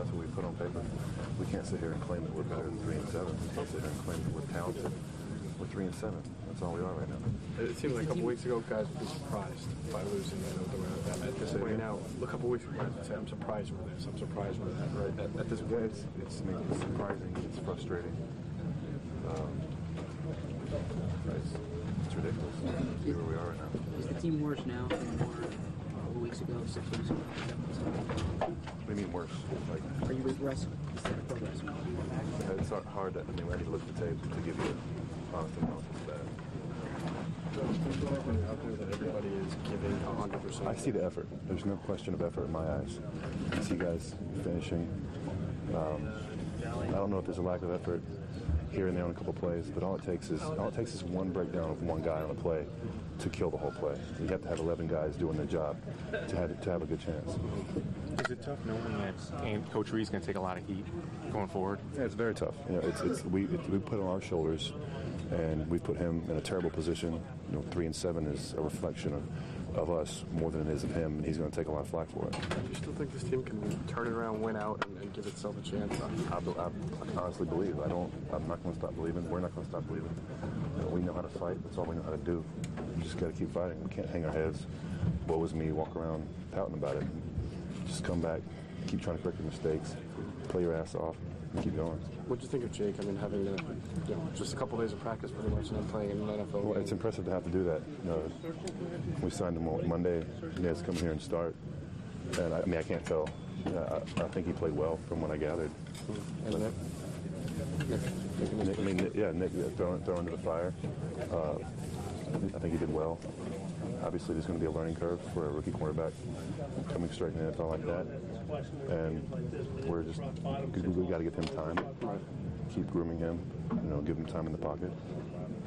That's what we put on paper. We can't sit here and claim that we're better than 3 and 7. We can't sit here and claim that we're talented. We're 3 and 7. That's all we are right now. It seemed like a couple weeks ago, guys would be surprised by losing at this point now. A couple weeks ago, guys would say, "I'm surprised with this. I'm surprised with that." Right at this point, it's surprising. It's frustrating. It's ridiculous. See where we are right now. Is the team worse now than they were a couple weeks ago, 6 weeks ago? What do you mean worse? Like, are you regressing instead of progressing? It's hard. I mean, I need to look at the tape to give you an honest analysis of that. When you're out there, that everybody is giving 100%. I see the effort. There's no question of effort in my eyes. I see guys finishing. I don't know if there's a lack of effort here and there on a couple plays, but all it takes is one breakdown of one guy on a play to kill the whole play. You have to have 11 guys doing their job to have a good chance. Is it tough knowing that Coach Reed's going to take a lot of heat going forward? Yeah, it's very tough. You know, we put it on our shoulders, and we put him in a terrible position. 3 and 7 is a reflection of us more than it is of him, and he's going to take a lot of flack for it. Do you still think this team can turn it around, win out, and give itself a chance? I honestly believe. I'm not going to stop believing. We're not going to stop believing. We know how to fight. That's all we know how to do. We just got to keep fighting. We can't hang our heads. Woe is me, walk around pouting about it. Just come back, keep trying to correct your mistakes, play your ass off, and keep going. What do you think of Jake? I mean, having just a couple days of practice pretty much and then playing in an NFL game. It's impressive to have to do that. We signed him on Monday. He has to come here and start. And I can't tell. I think he played well from what I gathered. And Nick thrown into the fire. I think he did well. Obviously, there's going to be a learning curve for a rookie quarterback coming straight in the NFL like that. And we got to give him time, keep grooming him, give him time in the pocket.